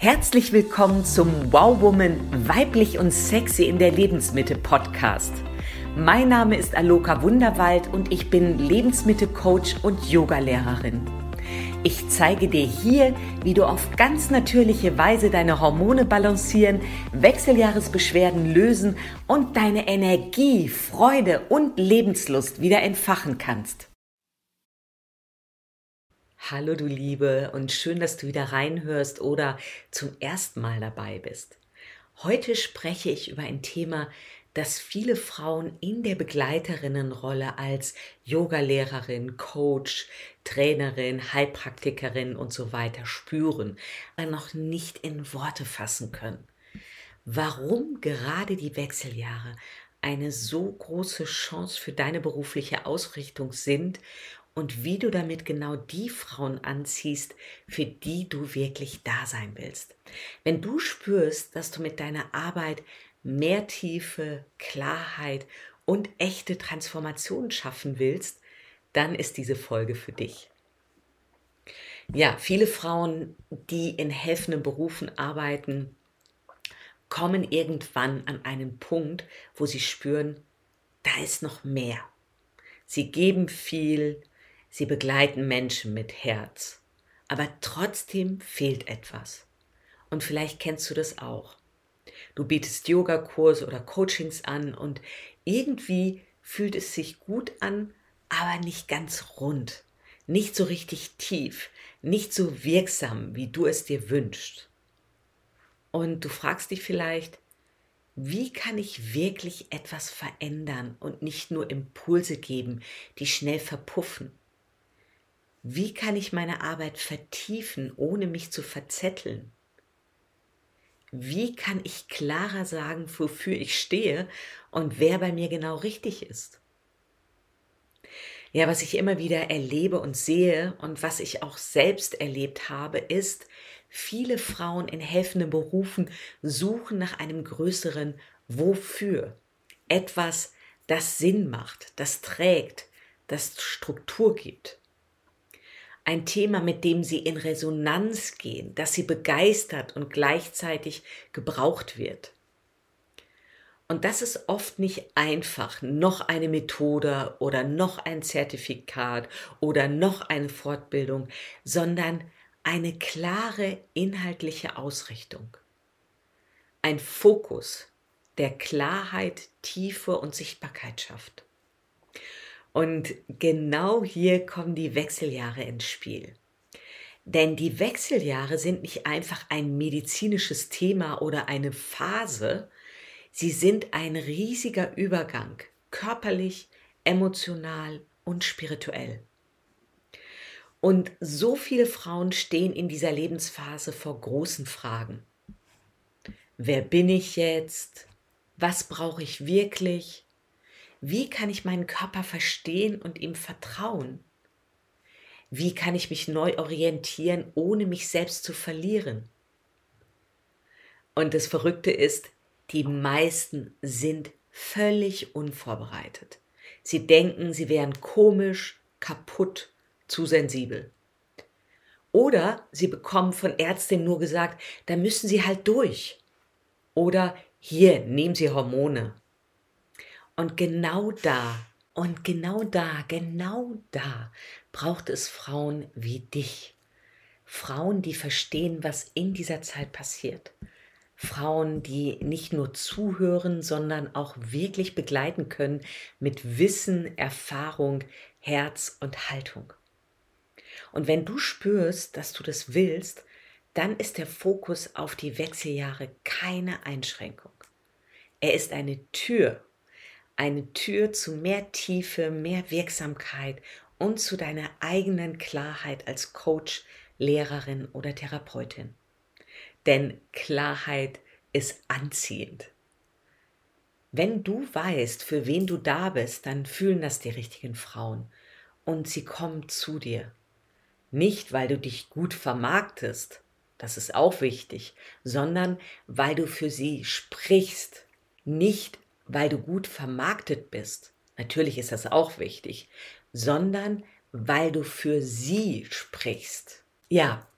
Herzlich willkommen zum Wow Woman Weiblich und Sexy in der Lebensmitte Podcast. Mein Name ist Aloka Wunderwald und ich bin Lebensmittelcoach und Yogalehrerin. Ich zeige dir hier, wie du auf ganz natürliche Weise deine Hormone balancieren, Wechseljahresbeschwerden lösen und deine Energie, Freude und Lebenslust wieder entfachen kannst. Hallo du Liebe und schön, dass du wieder reinhörst oder zum ersten Mal dabei bist. Heute spreche ich über ein Thema, das viele Frauen in der Begleiterinnenrolle als Yogalehrerin, Coach, Trainerin, Heilpraktikerin und so weiter spüren, aber noch nicht in Worte fassen können. Warum gerade die Wechseljahre eine so große Chance für deine berufliche Ausrichtung sind und wie du damit genau die Frauen anziehst, für die du wirklich da sein willst. Wenn du spürst, dass du mit deiner Arbeit mehr Tiefe, Klarheit und echte Transformation schaffen willst, dann ist diese Folge für dich. Ja, viele Frauen, die in helfenden Berufen arbeiten, kommen irgendwann an einen Punkt, wo sie spüren, da ist noch mehr. Sie geben viel, sie begleiten Menschen mit Herz, aber trotzdem fehlt etwas. Und vielleicht kennst du das auch. Du bietest Yogakurse oder Coachings an und irgendwie fühlt es sich gut an, aber nicht ganz rund, nicht so richtig tief, nicht so wirksam, wie du es dir wünschst. Und du fragst dich vielleicht, wie kann ich wirklich etwas verändern und nicht nur Impulse geben, die schnell verpuffen? Wie kann ich meine Arbeit vertiefen, ohne mich zu verzetteln? Wie kann ich klarer sagen, wofür ich stehe und wer bei mir genau richtig ist? Ja, was ich immer wieder erlebe und sehe und was ich auch selbst erlebt habe, ist, viele Frauen in helfenden Berufen suchen nach einem größeren Wofür. Etwas, das Sinn macht, das trägt, das Struktur gibt. Ein Thema, mit dem sie in Resonanz gehen, das sie begeistert und gleichzeitig gebraucht wird. Und das ist oft nicht einfach, noch eine Methode oder noch ein Zertifikat oder noch eine Fortbildung, sondern eine klare inhaltliche Ausrichtung. Ein Fokus, der Klarheit, Tiefe und Sichtbarkeit schafft. Und genau hier kommen die Wechseljahre ins Spiel. Denn die Wechseljahre sind nicht einfach ein medizinisches Thema oder eine Phase, sie sind ein riesiger Übergang, körperlich, emotional und spirituell. Und so viele Frauen stehen in dieser Lebensphase vor großen Fragen. Wer bin ich jetzt? Was brauche ich wirklich? Wie kann ich meinen Körper verstehen und ihm vertrauen? Wie kann ich mich neu orientieren, ohne mich selbst zu verlieren? Und das Verrückte ist, die meisten sind völlig unvorbereitet. Sie denken, sie wären komisch, kaputt, zu sensibel. Oder sie bekommen von Ärztinnen nur gesagt, da müssen sie halt durch. Oder hier, nehmen Sie Hormone. Und genau da braucht es Frauen wie dich. Frauen, die verstehen, was in dieser Zeit passiert. Frauen, die nicht nur zuhören, sondern auch wirklich begleiten können mit Wissen, Erfahrung, Herz und Haltung. Und wenn du spürst, dass du das willst, dann ist der Fokus auf die Wechseljahre keine Einschränkung. Er ist eine Tür zu mehr Tiefe, mehr Wirksamkeit und zu deiner eigenen Klarheit als Coach, Lehrerin oder Therapeutin. Denn Klarheit ist anziehend. Wenn du weißt, für wen du da bist, dann fühlen das die richtigen Frauen und sie kommen zu dir. Nicht, weil du dich gut vermarktest, das ist auch wichtig, sondern weil du für sie sprichst, nicht weil du gut vermarktet bist, natürlich ist das auch wichtig, sondern weil du für sie sprichst. Ja,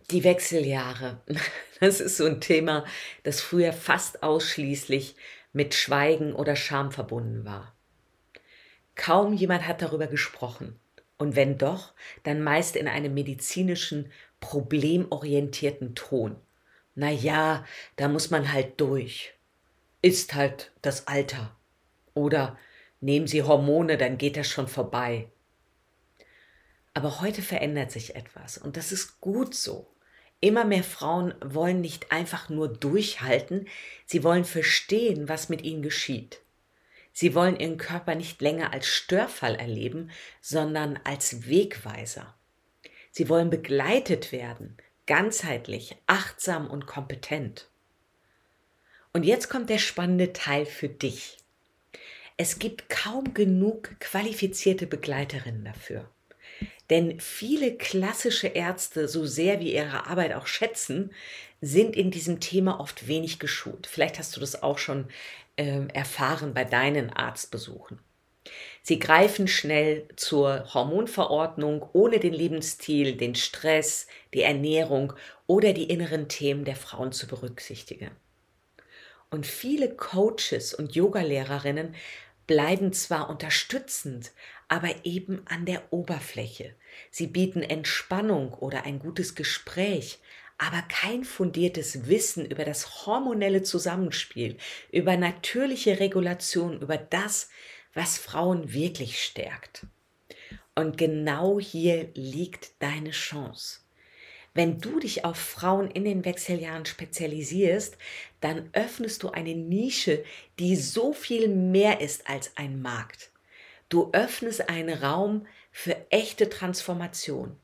Die Wechseljahre. Das ist so ein Thema, das früher fast ausschließlich mit Schweigen oder Scham verbunden war. Kaum jemand hat darüber gesprochen. Und wenn doch, dann meist in einem medizinischen, problemorientierten Ton. Na ja, da muss man halt durch. Ist halt das Alter. Oder nehmen Sie Hormone, dann geht das schon vorbei. Aber heute verändert sich etwas und das ist gut so. Immer mehr Frauen wollen nicht einfach nur durchhalten, sie wollen verstehen, was mit ihnen geschieht. Sie wollen ihren Körper nicht länger als Störfall erleben, sondern als Wegweiser. Sie wollen begleitet werden, ganzheitlich, achtsam und kompetent. Und jetzt kommt der spannende Teil für dich. Es gibt kaum genug qualifizierte Begleiterinnen dafür. Denn viele klassische Ärzte, so sehr wir ihre Arbeit auch schätzen, sind in diesem Thema oft wenig geschult. Vielleicht hast du das auch schon erfahren bei deinen Arztbesuchen. Sie greifen schnell zur Hormonverordnung, ohne den Lebensstil, den Stress, die Ernährung oder die inneren Themen der Frauen zu berücksichtigen. Und viele Coaches und Yogalehrerinnen bleiben zwar unterstützend, aber eben an der Oberfläche. Sie bieten Entspannung oder ein gutes Gespräch, aber kein fundiertes Wissen über das hormonelle Zusammenspiel, über natürliche Regulation, über das, was Frauen wirklich stärkt. Und genau hier liegt deine Chance. Wenn du dich auf Frauen in den Wechseljahren spezialisierst, dann öffnest du eine Nische, die so viel mehr ist als ein Markt. Du öffnest einen Raum für echte Transformation.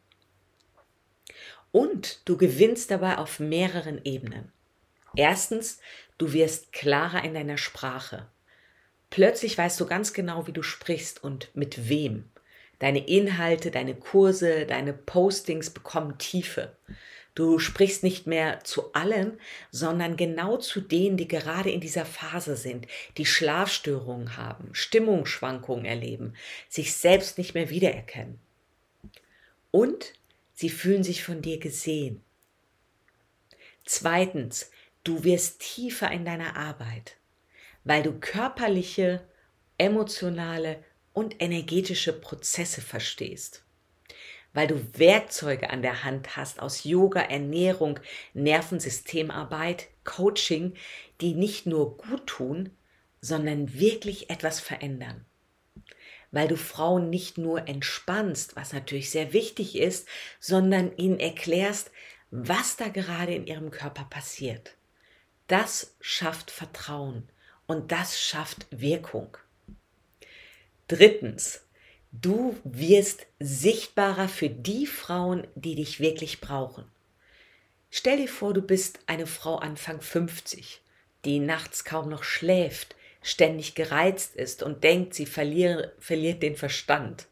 Und du gewinnst dabei auf mehreren Ebenen. Erstens, du wirst klarer in deiner Sprache. Plötzlich weißt du ganz genau, wie du sprichst und mit wem. Deine Inhalte, deine Kurse, deine Postings bekommen Tiefe. Du sprichst nicht mehr zu allen, sondern genau zu denen, die gerade in dieser Phase sind, die Schlafstörungen haben, Stimmungsschwankungen erleben, sich selbst nicht mehr wiedererkennen. Und sie fühlen sich von dir gesehen. Zweitens, du wirst tiefer in deiner Arbeit, weil du körperliche, emotionale und energetische Prozesse verstehst. Weil du Werkzeuge an der Hand hast aus Yoga, Ernährung, Nervensystemarbeit, Coaching, die nicht nur gut tun, sondern wirklich etwas verändern. Weil du Frauen nicht nur entspannst, was natürlich sehr wichtig ist, sondern ihnen erklärst, was da gerade in ihrem Körper passiert. Das schafft Vertrauen und das schafft Wirkung. Drittens, du wirst sichtbarer für die Frauen, die dich wirklich brauchen. Stell dir vor, du bist eine Frau Anfang 50, die nachts kaum noch schläft, ständig gereizt ist und denkt, sie verliert den Verstand.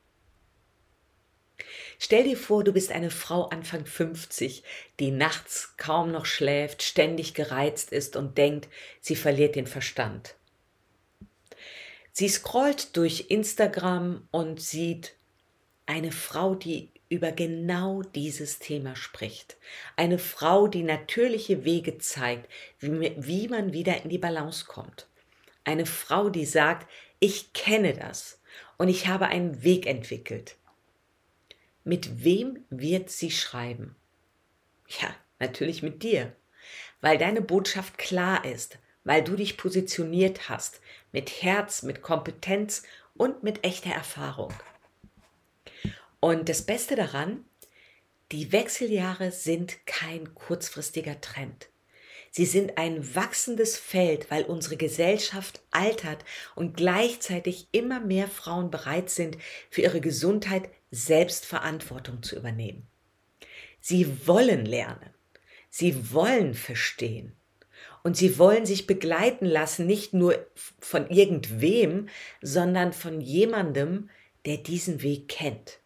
Stell dir vor, du bist eine Frau Anfang 50, die nachts kaum noch schläft, ständig gereizt ist und denkt, sie verliert den Verstand. Sie scrollt durch Instagram und sieht eine Frau, die über genau dieses Thema spricht. Eine Frau, die natürliche Wege zeigt, wie man wieder in die Balance kommt. Eine Frau, die sagt, ich kenne das und ich habe einen Weg entwickelt. Mit wem wird sie schreiben? Ja, natürlich mit dir, weil deine Botschaft klar ist, weil du dich positioniert hast, mit Herz, mit Kompetenz und mit echter Erfahrung. Und das Beste daran, die Wechseljahre sind kein kurzfristiger Trend. Sie sind ein wachsendes Feld, weil unsere Gesellschaft altert und gleichzeitig immer mehr Frauen bereit sind, für ihre Gesundheit selbst Verantwortung zu übernehmen. Sie wollen lernen, sie wollen verstehen und sie wollen sich begleiten lassen, nicht nur von irgendwem, sondern von jemandem, der diesen Weg kennt.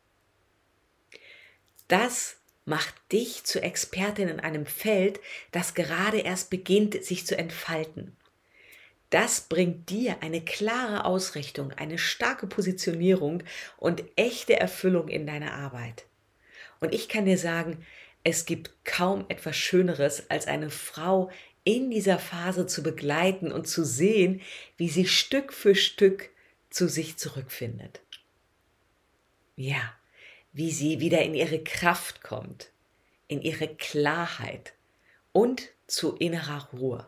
Das macht dich zur Expertin in einem Feld, das gerade erst beginnt, sich zu entfalten. Das bringt dir eine klare Ausrichtung, eine starke Positionierung und echte Erfüllung in deiner Arbeit. Und ich kann dir sagen, Es gibt kaum etwas Schöneres, als eine Frau in dieser Phase zu begleiten und zu sehen, wie sie Stück für Stück zu sich zurückfindet. Ja, wie sie wieder in ihre Kraft kommt, in ihre Klarheit und zu innerer Ruhe.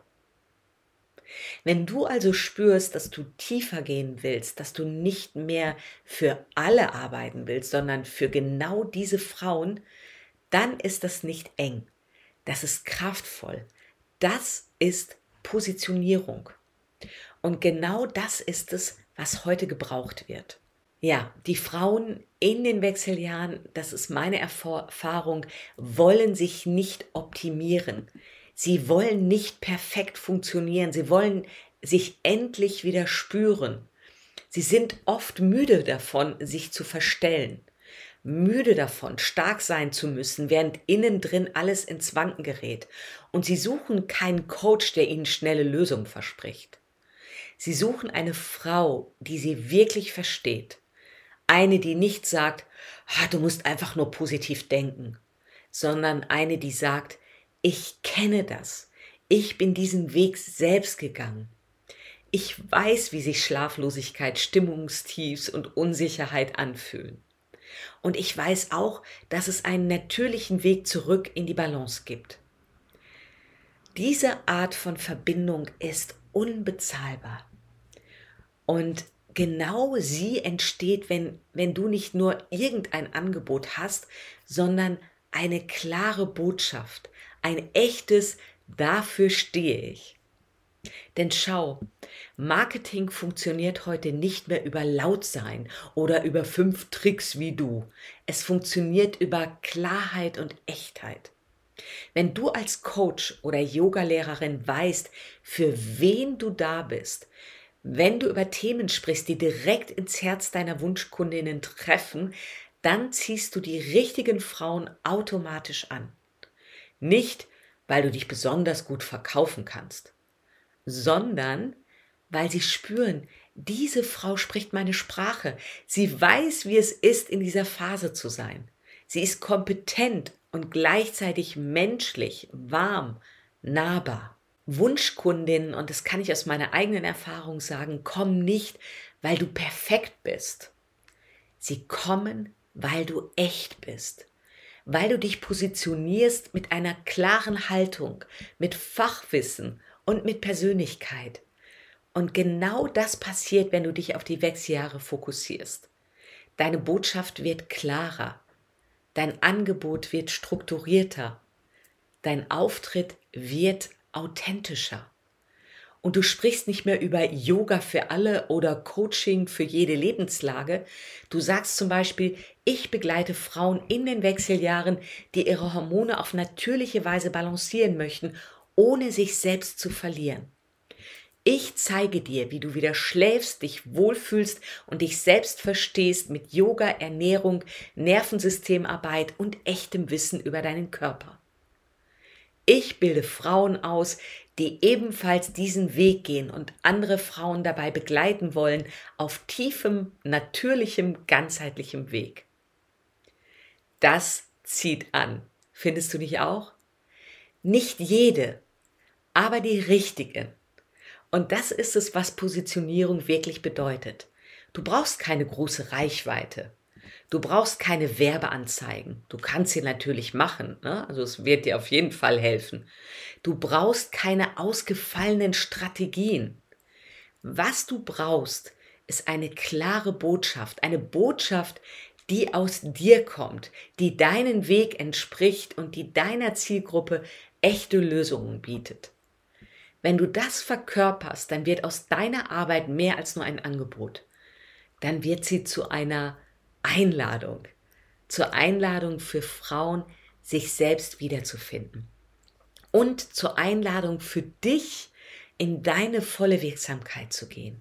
Wenn du also spürst, dass du tiefer gehen willst, dass du nicht mehr für alle arbeiten willst, sondern für genau diese Frauen, dann ist das nicht eng. Das ist kraftvoll. Das ist Positionierung. Und genau das ist es, was heute gebraucht wird. Ja, die Frauen in den Wechseljahren, das ist meine Erfahrung, wollen sich nicht optimieren. Sie wollen nicht perfekt funktionieren. Sie wollen sich endlich wieder spüren. Sie sind oft müde davon, sich zu verstellen. Müde davon, stark sein zu müssen, während innen drin alles ins Wanken gerät. Und sie suchen keinen Coach, der ihnen schnelle Lösungen verspricht. Sie suchen eine Frau, die sie wirklich versteht. Eine, die nicht sagt, du musst einfach nur positiv denken, sondern eine, die sagt, ich kenne das. Ich bin diesen Weg selbst gegangen. Ich weiß, wie sich Schlaflosigkeit, Stimmungstiefs und Unsicherheit anfühlen. Und ich weiß auch, dass es einen natürlichen Weg zurück in die Balance gibt. Diese Art von Verbindung ist unbezahlbar. Und genau sie entsteht, wenn du nicht nur irgendein Angebot hast, sondern eine klare Botschaft, ein echtes Dafür stehe ich. Denn schau, Marketing funktioniert heute nicht mehr über Lautsein oder über 5 Tricks wie du. Es funktioniert über Klarheit und Echtheit. Wenn du als Coach oder Yogalehrerin weißt, für wen du da bist, wenn du über Themen sprichst, die direkt ins Herz deiner Wunschkundinnen treffen, dann ziehst du die richtigen Frauen automatisch an. Nicht, weil du dich besonders gut verkaufen kannst, sondern weil sie spüren, diese Frau spricht meine Sprache. Sie weiß, wie es ist, in dieser Phase zu sein. Sie ist kompetent und gleichzeitig menschlich, warm, nahbar. Wunschkundinnen, und das kann ich aus meiner eigenen Erfahrung sagen, kommen nicht, weil du perfekt bist. Sie kommen, weil du echt bist. Weil du dich positionierst mit einer klaren Haltung, mit Fachwissen und mit Persönlichkeit. Und genau das passiert, wenn du dich auf die Wechseljahre fokussierst. Deine Botschaft wird klarer, dein Angebot wird strukturierter, dein Auftritt wird authentischer. Und du sprichst nicht mehr über Yoga für alle oder Coaching für jede Lebenslage. Du sagst zum Beispiel, ich begleite Frauen in den Wechseljahren, die ihre Hormone auf natürliche Weise balancieren möchten, ohne sich selbst zu verlieren. Ich zeige dir, wie du wieder schläfst, dich wohlfühlst und dich selbst verstehst mit Yoga, Ernährung, Nervensystemarbeit und echtem Wissen über deinen Körper. Ich bilde Frauen aus, die ebenfalls diesen Weg gehen und andere Frauen dabei begleiten wollen auf tiefem, natürlichem, ganzheitlichem Weg. Das zieht an. Findest du nicht auch? Nicht jede, aber die richtigen. Und das ist es, was Positionierung wirklich bedeutet. Du brauchst keine große Reichweite. Du brauchst keine Werbeanzeigen. Du kannst sie natürlich machen, ne? Also es wird dir auf jeden Fall helfen. Du brauchst keine ausgefallenen Strategien. Was du brauchst, ist eine klare Botschaft. Eine Botschaft, die aus dir kommt, die deinen Weg entspricht und die deiner Zielgruppe echte Lösungen bietet. Wenn du das verkörperst, dann wird aus deiner Arbeit mehr als nur ein Angebot. Dann wird sie zu einer Einladung. Zur Einladung für Frauen, sich selbst wiederzufinden. Und zur Einladung für dich, in deine volle Wirksamkeit zu gehen.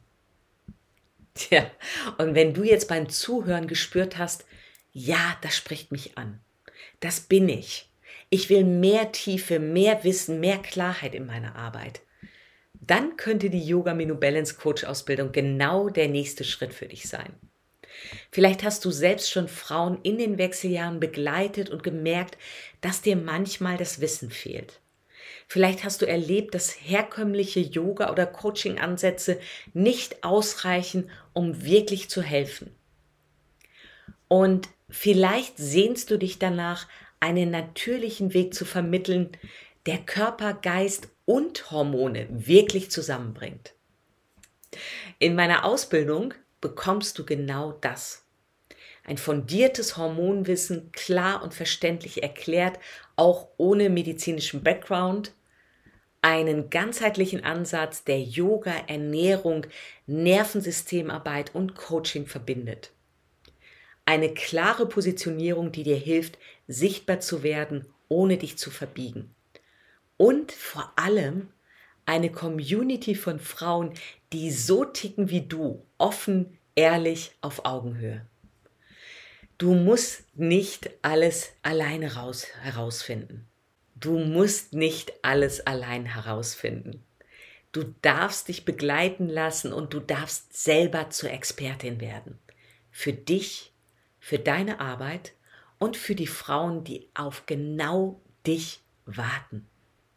Tja, und wenn du jetzt beim Zuhören gespürt hast, ja, das spricht mich an. Das bin ich. Ich will mehr Tiefe, mehr Wissen, mehr Klarheit in meiner Arbeit. Dann könnte die Yoga Menu Balance Coach Ausbildung genau der nächste Schritt für dich sein. Vielleicht hast du selbst schon Frauen in den Wechseljahren begleitet und gemerkt, dass dir manchmal das Wissen fehlt. Vielleicht hast du erlebt, dass herkömmliche Yoga- oder Coaching-Ansätze nicht ausreichen, um wirklich zu helfen. Und vielleicht sehnst du dich danach, einen natürlichen Weg zu vermitteln, der Körper, Geist und Hormone wirklich zusammenbringt. In meiner Ausbildung bekommst du genau das. Ein fundiertes Hormonwissen, klar und verständlich erklärt, auch ohne medizinischen Background, einen ganzheitlichen Ansatz, der Yoga, Ernährung, Nervensystemarbeit und Coaching verbindet. Eine klare Positionierung, die dir hilft, sichtbar zu werden, ohne dich zu verbiegen. Und vor allem eine Community von Frauen, die so ticken wie du, offen, ehrlich, auf Augenhöhe. Du musst nicht alles alleine herausfinden. Du musst nicht alles allein herausfinden. Du darfst dich begleiten lassen und du darfst selber zur Expertin werden. Für dich, für deine Arbeit und für die Frauen, die auf genau dich warten.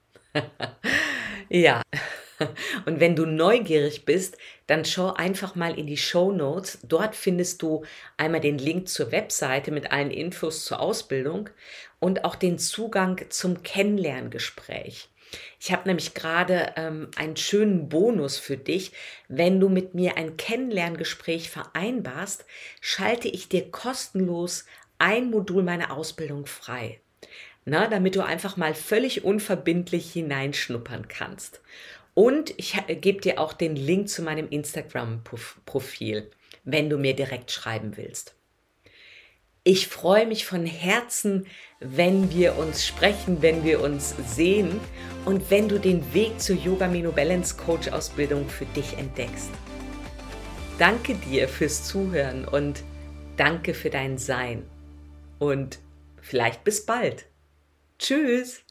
Ja, und wenn du neugierig bist, dann schau einfach mal in die Shownotes. Dort findest du einmal den Link zur Webseite mit allen Infos zur Ausbildung und auch den Zugang zum Kennenlerngespräch. Ich habe nämlich gerade einen schönen Bonus für dich. Wenn du mit mir ein Kennenlerngespräch vereinbarst, schalte ich dir kostenlos ein Modul meiner Ausbildung frei. Na, damit du einfach mal völlig unverbindlich hineinschnuppern kannst. Und ich gebe dir auch den Link zu meinem Instagram-Profil, wenn du mir direkt schreiben willst. Ich freue mich von Herzen, wenn wir uns sprechen, wenn wir uns sehen und wenn du den Weg zur Yoga Meno Balance Coach Ausbildung für dich entdeckst. Danke dir fürs Zuhören und danke für dein Sein. Und vielleicht bis bald. Tschüss!